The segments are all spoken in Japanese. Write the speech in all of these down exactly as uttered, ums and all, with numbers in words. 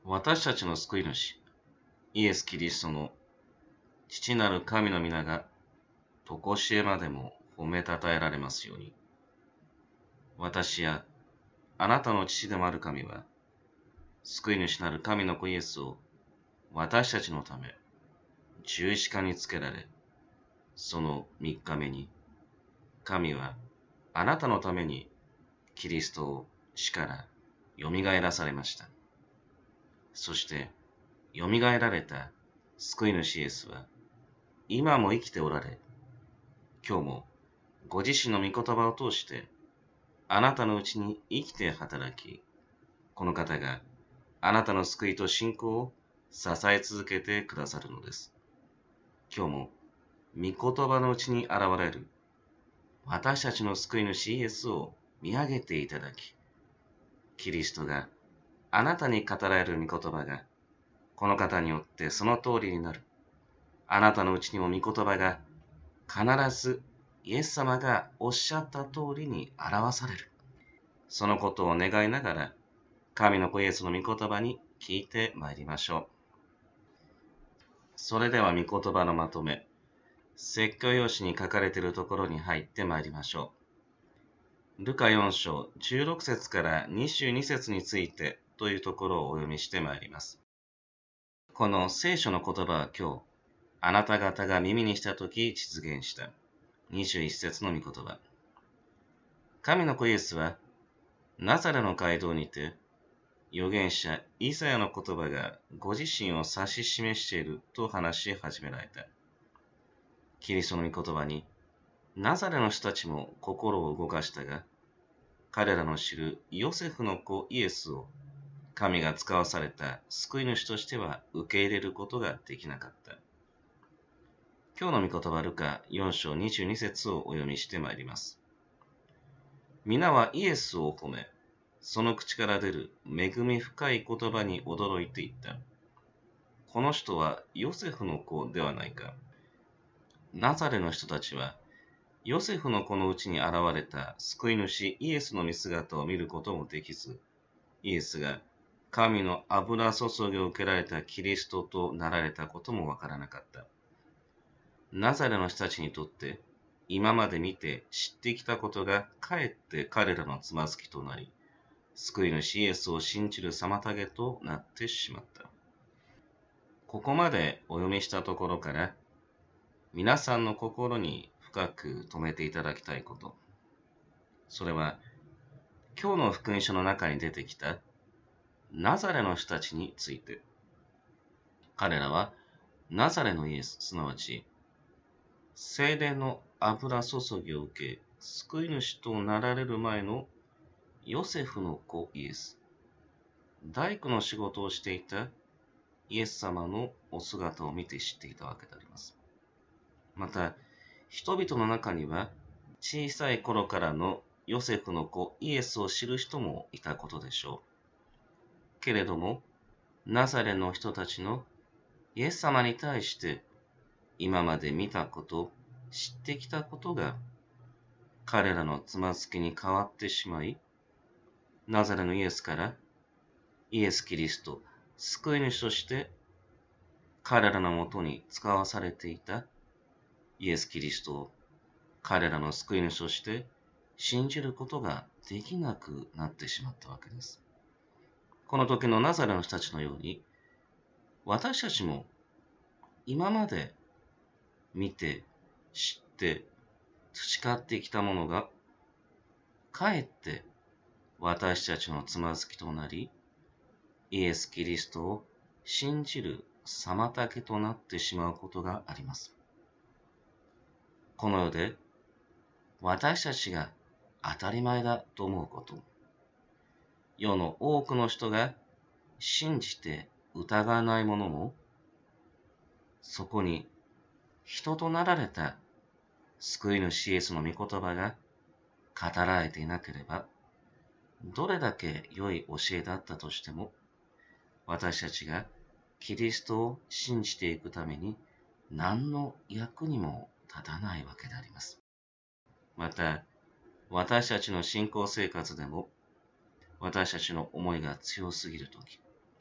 私たちの救い主、イエス・キリストの父なる神の皆が、とこしえまでも褒めたたえられますように。私やあなたの父でもある神は、救い主なる神の子イエスを私たちのため十字架につけられ、その三日目に、神はあなたのためにキリストを死からよみがえらされました。そして、よみがえられた救い主イエスは、今も生きておられ、今日もご自身の御言葉を通して、あなたのうちに生きて働き、この方があなたの救いと信仰を支え続けてくださるのです。今日も御言葉のうちに現れる私たちの救い主イエスを見上げていただき、キリストがあなたに語られる御言葉がこの方によってその通りになる。あなたのうちにも御言葉が必ずイエス様がおっしゃった通りに表される。そのことを願いながら、神の子イエスの御言葉に聞いてまいりましょう。それでは御言葉のまとめ、説教用紙に書かれているところに入ってまいりましょう。ルカよん章じゅうろく節からにじゅうに節についてというところをお読みしてまいります。この聖書の言葉は今日、あなた方が耳にしたとき実現したにじゅういち節の御言葉。神の子イエスは、ナザレの街道にて、預言者イザヤの言葉がご自身を指し示していると話し始められた。キリストの御言葉に、ナザレの人たちも心を動かしたが、彼らの知るヨセフの子イエスを神が使わされた救い主としては受け入れることができなかった。今日の御言葉ルカよん章にじゅうに節をお読みしてまいります。皆はイエスを褒め、その口から出る恵み深い言葉に驚いていった。この人はヨセフの子ではないか。ナザレの人たちは、ヨセフの子のうちに現れた救い主イエスの見姿を見ることもできず、イエスが神の油注ぎを受けられたキリストとなられたこともわからなかった。ナザレの人たちにとって、今まで見て知ってきたことがかえって彼らのつまずきとなり、救い主イエスを信じる妨げとなってしまった。ここまでお読みしたところから、皆さんの心に深く留めていただきたいこと。それは、今日の福音書の中に出てきたナザレの人たちについて。彼らはナザレのイエス、すなわち、聖霊の油注ぎを受け、救い主となられる前のヨセフの子イエス、大工の仕事をしていたイエス様のお姿を見て知っていたわけであります。また、人々の中には小さい頃からのヨセフの子イエスを知る人もいたことでしょう。けれども、ナザレの人たちのイエス様に対して今まで見たこと、知ってきたことが彼らのつまずきに変わってしまい、ナザレのイエスからイエス・キリスト、救い主として彼らのもとに使わされていたイエス・キリストを彼らの救い主として信じることができなくなってしまったわけです。この時のナザレの人たちのように、私たちも今まで見て、知って、培ってきたものが、かえって私たちのつまずきとなり、イエス・キリストを信じる妨げとなってしまうことがあります。この世で私たちが当たり前だと思うこと、世の多くの人が信じて疑わないものも、そこに人となられた救い主イエスの御言葉が語られていなければ、どれだけ良い教えだったとしても、私たちがキリストを信じていくために何の役にも立たないわけであります。また、私たちの信仰生活でも、私たちの思いが強すぎるとき、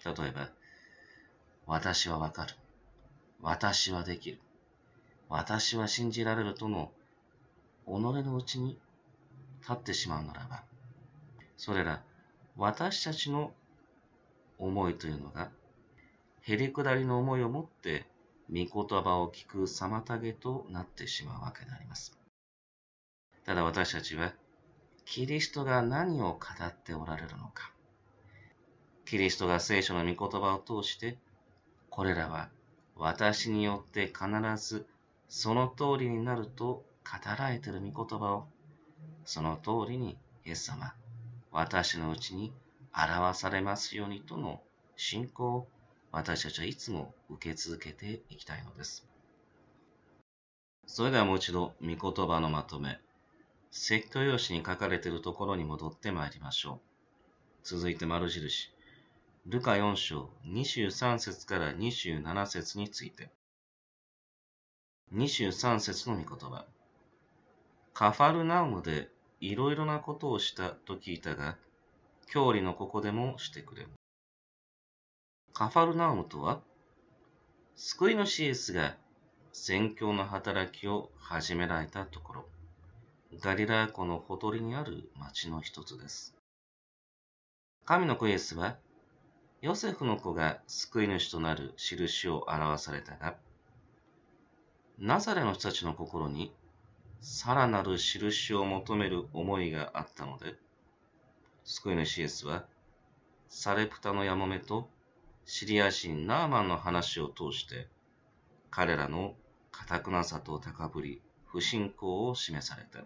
例えば、私はわかる。私はできる。私は信じられるとの己のうちに立ってしまうならば、それら私たちの思いというのが、へりくだりの思いをもって御言葉を聞く妨げとなってしまうわけであります。ただ私たちは、キリストが何を語っておられるのか、キリストが聖書の御言葉を通して、これらは私によって必ずその通りになると語られている御言葉を、その通りにイエス様、私のうちに表されますようにとの信仰を私たちはいつも受け続けていきたいのです。それではもう一度、御言葉のまとめ、説教用紙に書かれているところに戻ってまいりましょう。続いて丸印、ルカよん章にじゅうさん節からにじゅうなな節について。にじゅうさん節の御言葉。カファルナウムでいろいろなことをしたと聞いたが、教理のここでもしてくれ。カファルナウムとは、救い主イエスが宣教の働きを始められたところ、ガリラヤ湖のほとりにある町の一つです。神の子イエスは、ヨセフの子が救い主となる印を表されたが、ナザレの人たちの心にさらなる印を求める思いがあったので、救い主イエスは、サレプタのヤモメとシリア人ナーマンの話を通して、彼らの堅くなさと高ぶり、不信仰を示された。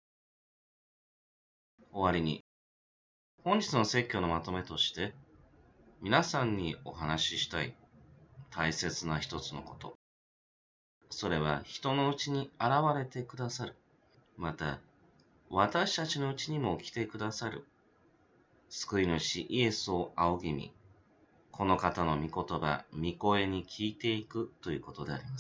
終わりに、本日の説教のまとめとして、皆さんにお話ししたい大切な一つのこと。それは人のうちに現れてくださる。また、私たちのうちにも来てくださる。救い主イエスを仰ぎ見、この方の御言葉、御声に聞いていくということであります。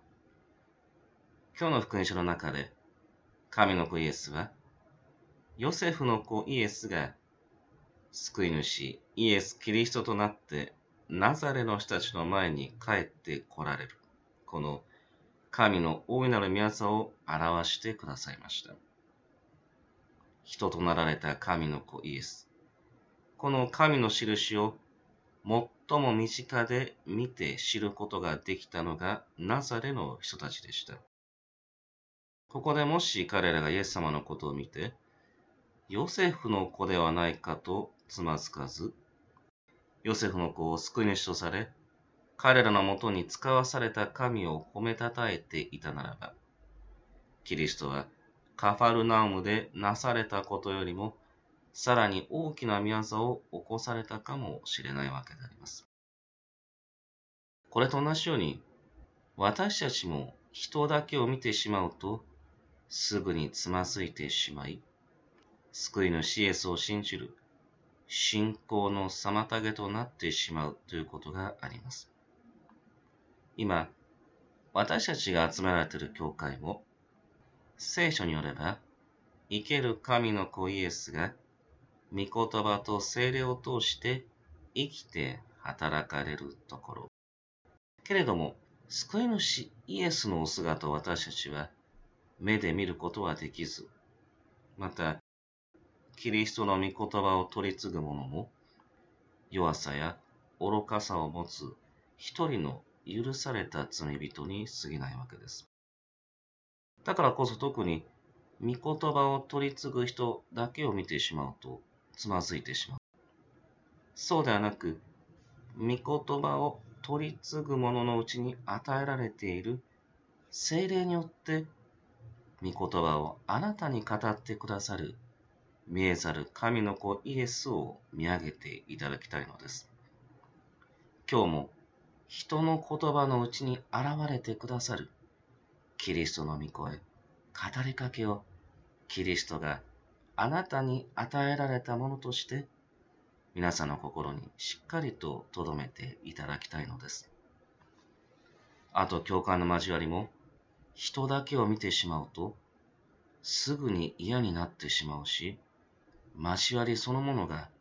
今日の福音書の中で、神の子イエスは、ヨセフの子イエスが、救い主イエス・キリストとなって、ナザレの人たちの前に帰って来られる。この神の大いなる御業を表してくださいました。人となられた神の子イエス。この神の印を最も身近で見て知ることができたのがナザレの人たちでした。ここでもし彼らがイエス様のことを見て、ヨセフの子ではないかとつまずかず、ヨセフの子を救い主とされ、彼らのもとに使わされた神を褒めたたえていたならば、キリストはカファルナウムでなされたことよりも、さらに大きな御業を起こされたかもしれないわけであります。これと同じように、私たちも人だけを見てしまうと、すぐにつまずいてしまい、救い主イエスを信じる信仰の妨げとなってしまうということがあります。今、私たちが集められている教会も、聖書によれば、生ける神の子イエスが、御言葉と聖霊を通して生きて働かれるところ。けれども、救い主イエスのお姿を私たちは目で見ることはできず、また、キリストの御言葉を取り継ぐ者も、弱さや愚かさを持つ一人の許された罪人に過ぎないわけです。だからこそ特に、御言葉を取り継ぐ人だけを見てしまうとつまずいてしまう。そうではなく、御言葉を取り継ぐ者のうちに与えられている聖霊によって、御言葉をあなたに語ってくださる見えざる神の子イエスを見上げていただきたいのです。今日も人の言葉のうちに現れてくださるキリストの御声、語りかけをキリストがあなたに与えられたものとして皆さんの心にしっかりと留めていただきたいのです。あと教会の交わりも人だけを見てしまうとすぐに嫌になってしまうし、交わりそのものが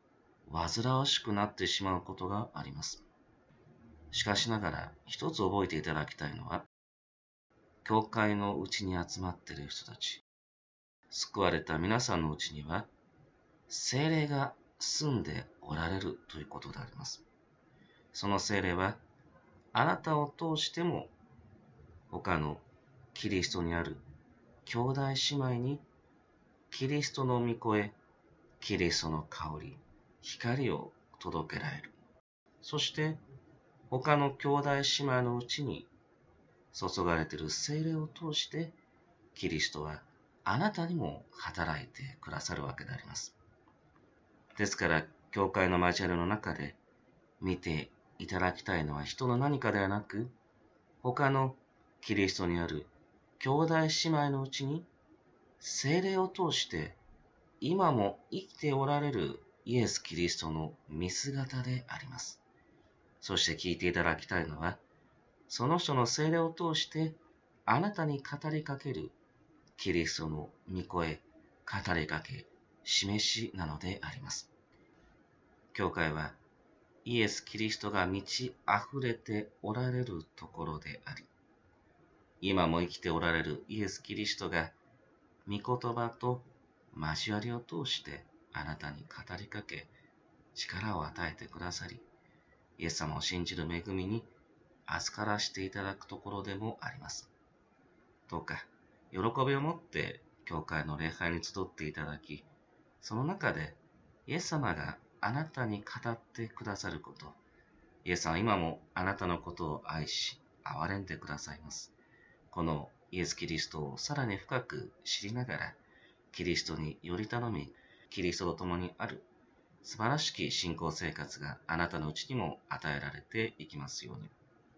煩わしくなってしまうことがあります。しかしながら、一つ覚えていただきたいのは、教会のうちに集まっている人たち、救われた皆さんのうちには、聖霊が住んでおられるということであります。その聖霊は、あなたを通しても、他のキリストにある兄弟姉妹に、キリストの御声、キリストの香り、光を届けられる。そして、他の兄弟姉妹のうちに注がれている聖霊を通して、キリストはあなたにも働いてくださるわけであります。ですから、教会の交わりの中で見ていただきたいのは人の何かではなく、他のキリストにある兄弟姉妹のうちに聖霊を通して今も生きておられるイエス・キリストの見姿であります。そして聞いていただきたいのは、その人の聖霊を通してあなたに語りかけるキリストの御声、語りかけ、示しなのであります。教会はイエス・キリストが満ち溢れておられるところであり、今も生きておられるイエス・キリストが御言葉と交わりを通してあなたに語りかけ、力を与えてくださり、イエス様を信じる恵みに預からしていただくところでもあります。どうか、喜びを持って教会の礼拝に集っていただき、その中でイエス様があなたに語ってくださること、イエス様は今もあなたのことを愛し、憐れんでくださいます。このイエス・キリストをさらに深く知りながら、キリストにより頼み、キリストと共にある素晴らしき信仰生活があなたのうちにも与えられていきますように。